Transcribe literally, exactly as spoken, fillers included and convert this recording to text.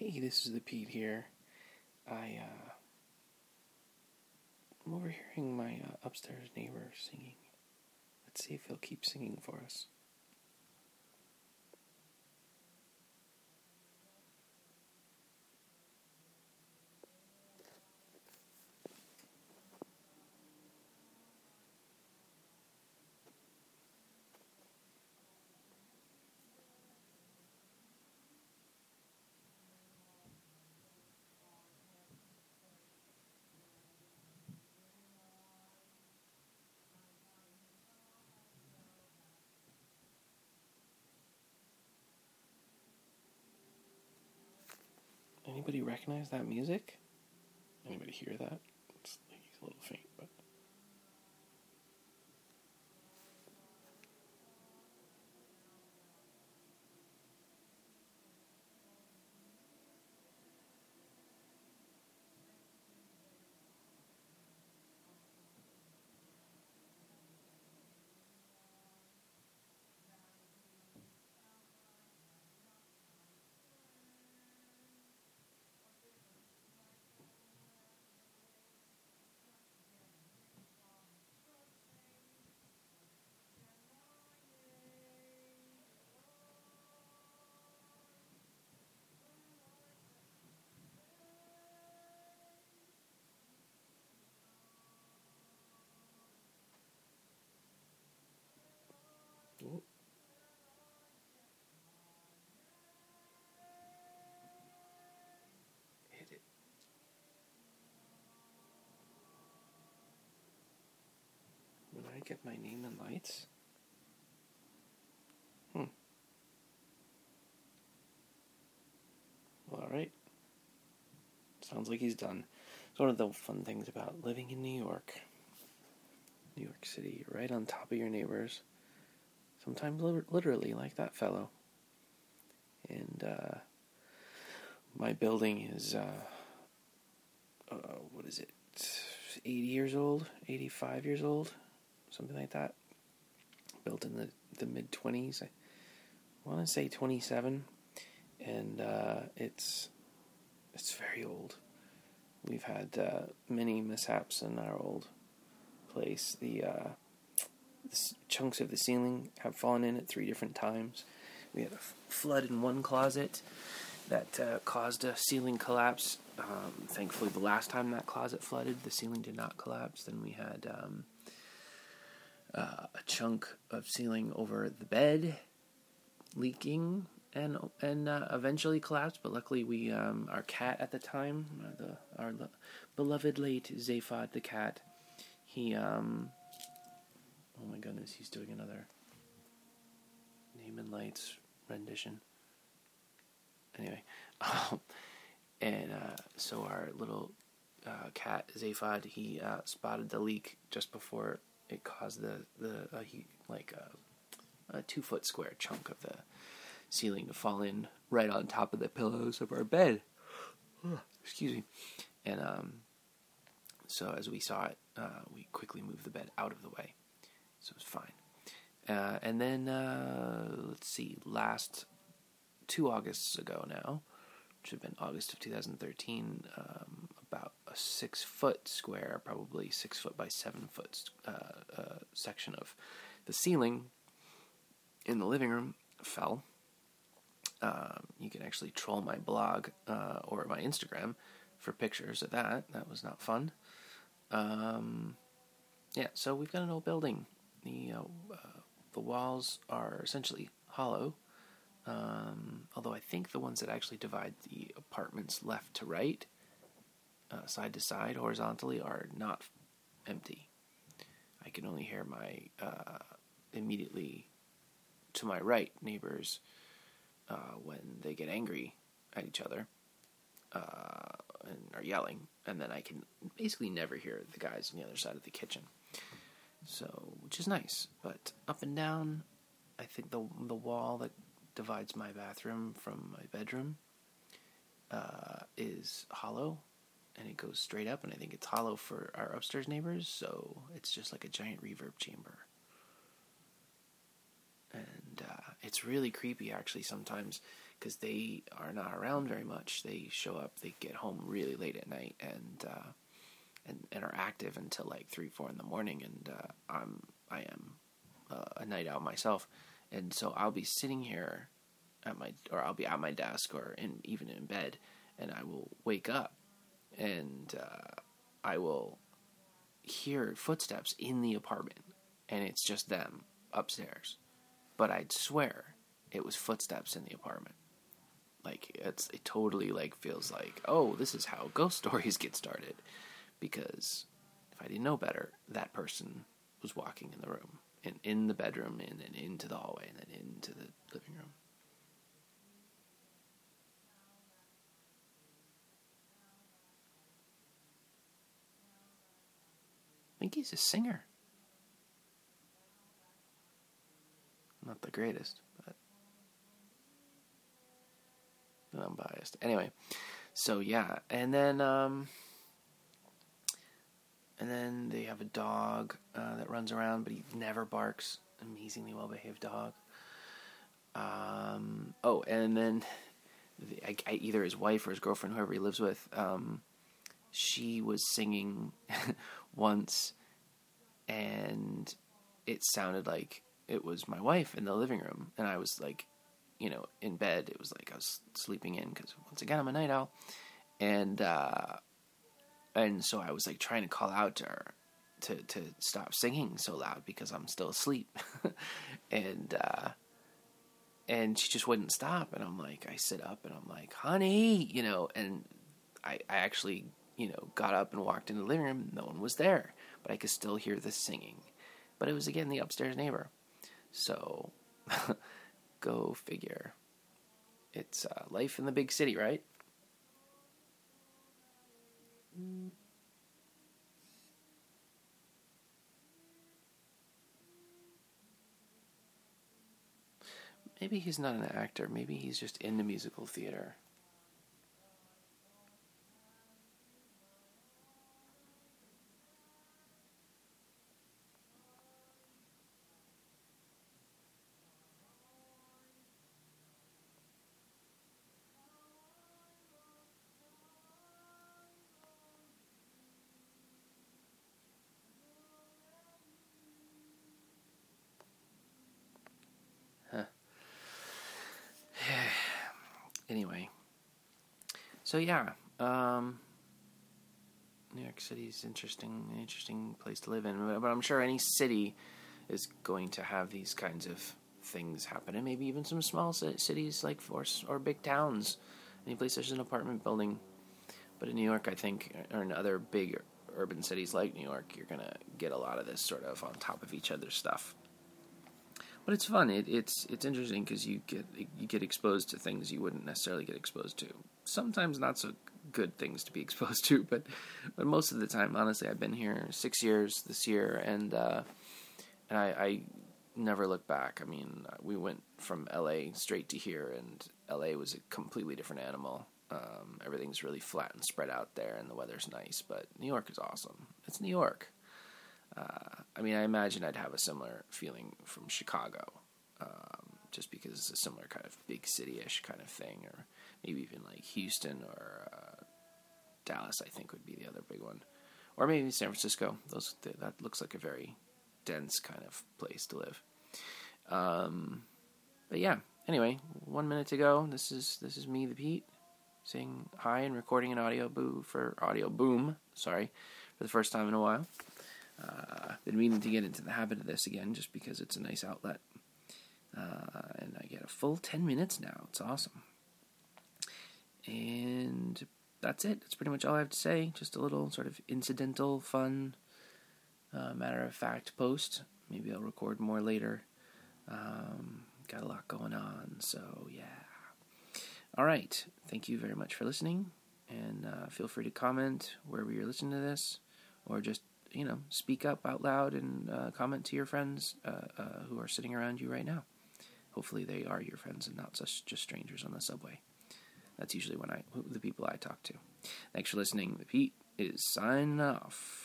Hey, this is the Pete here. I, uh, I'm overhearing my uh, upstairs neighbor singing. Let's see if he'll keep singing for us. Anybody recognize that music? Anybody hear that? It's like he's a little faint, but... Oh. Hit it. When I get my name in lights? Hmm. Well, alright. Sounds like he's done. It's one of the fun things about living in New York. New York City, right on top of your neighbors. Sometimes li- literally, like that fellow. And, uh, my building is, uh, uh, what is it, eighty years old, eighty-five years old, something like that. Built in the, the mid-twenties, I want to say twenty-seven, and uh, it's, it's very old. We've had uh, many mishaps in our old place. The, uh, the chunks of the ceiling have fallen in at three different times. We had a f- flood in one closet that uh, caused a ceiling collapse. Um, thankfully, the last time that closet flooded, the ceiling did not collapse. Then we had um, uh, a chunk of ceiling over the bed leaking and and uh, eventually collapsed. But luckily, we um, our cat at the time, uh, the our lo- beloved late Zaphod the cat, he um, oh my goodness, he's doing another Name and Lights rendition. Anyway, um, and uh, so our little uh, cat Zaphod, he uh, spotted the leak just before it caused the the uh, he like a, a two foot square chunk of the ceiling to fall in right on top of the pillows of our bed. Excuse me. And um, so as we saw it, uh, we quickly moved the bed out of the way, so it was fine. Uh, and then uh, let's see, last two Augusts ago now, which have been August of two thousand thirteen, um, about a six foot square, probably six foot by seven foot uh, uh, section of the ceiling in the living room fell. Um, you can actually troll my blog uh, or my Instagram for pictures of that. That was not fun. Um, yeah, so we've got an old building. The uh, uh, the walls are essentially hollow. Um, although I think the ones that actually divide the apartments left to right, uh, side to side, horizontally, are not empty. I can only hear my uh, immediately to my right neighbors uh, when they get angry at each other uh, and are yelling, and then I can basically never hear the guys on the other side of the kitchen. So, which is nice, but up and down, I think the the wall that divides my bathroom from my bedroom uh, is hollow, and it goes straight up, and I think it's hollow for our upstairs neighbors, so it's just like a giant reverb chamber. And uh, it's really creepy, actually, sometimes, because they are not around very much. They show up, they get home really late at night, and uh, and, and are active until like three, four in the morning. And uh, I'm I am uh, a night owl myself, and so I'll be sitting here at my or I'll be at my desk or in even in bed, and I will wake up, and uh, I will hear footsteps in the apartment, and it's just them upstairs. But I'd swear it was footsteps in the apartment. Like, it's it totally, like, feels like, oh, this is how ghost stories get started. Because if I didn't know better, that person was walking in the room, and in the bedroom, and then into the hallway, and then into the living room. I think he's a singer. Not the greatest, but I'm biased. Anyway, so yeah, and then um, and then they have a dog uh, that runs around, but he never barks. Amazingly well-behaved dog. Um, oh, and then the, I, I, either his wife or his girlfriend, whoever he lives with, um, she was singing once, and it sounded like it was my wife in the living room, and I was like, you know, in bed. It was like I was sleeping in, because once again, I'm a night owl, and uh, and so I was like trying to call out to her to to stop singing so loud because I'm still asleep, and uh, and she just wouldn't stop, and I'm like, I sit up, and I'm like, honey, you know, and I I actually, you know, got up and walked into the living room. No one was there, but I could still hear the singing, but it was again the upstairs neighbor. So, go figure. It's uh, life in the big city, right? Maybe he's not an actor. Maybe he's just into musical theater. Huh. Anyway. So yeah, um, New York City is interesting, an interesting place to live in. But I'm sure any city is going to have these kinds of things happen, and maybe even some small cities like or, or big towns. Any place there's an apartment building. But in New York, I think, or in other big urban cities like New York, you're gonna get a lot of this sort of on top of each other's stuff. But it's fun. It, it's it's interesting because you get you get exposed to things you wouldn't necessarily get exposed to. Sometimes not so good things to be exposed to, but but most of the time, honestly, I've been here six years this year, and uh, and I, I never look back. I mean, we went from L A straight to here, and L A was a completely different animal. Um, everything's really flat and spread out there, and the weather's nice. But New York is awesome. It's New York. Uh, I mean, I imagine I'd have a similar feeling from Chicago, um, just because it's a similar kind of big city-ish kind of thing, or maybe even like Houston or uh, Dallas, I think would be the other big one, or maybe San Francisco. Those that looks like a very dense kind of place to live. Um, but yeah. Anyway, one minute to go. This is this is me, the Pete, saying hi and recording an audio boo for audio boom. Sorry, for the first time in a while. Uh, been meaning to get into the habit of this again, just because it's a nice outlet, uh, and I get a full ten minutes now. It's awesome, and that's it. That's pretty much all I have to say. Just a little sort of incidental, fun, uh, matter of fact post. Maybe I'll record more later. Um, got a lot going on, so yeah. All right, thank you very much for listening, and uh, feel free to comment wherever you're listening to this, or just, you know, speak up out loud and uh, comment to your friends uh, uh, who are sitting around you right now. Hopefully they are your friends and not just, just strangers on the subway. That's usually when I the people I talk to. Thanks for listening. The Pete is signing off.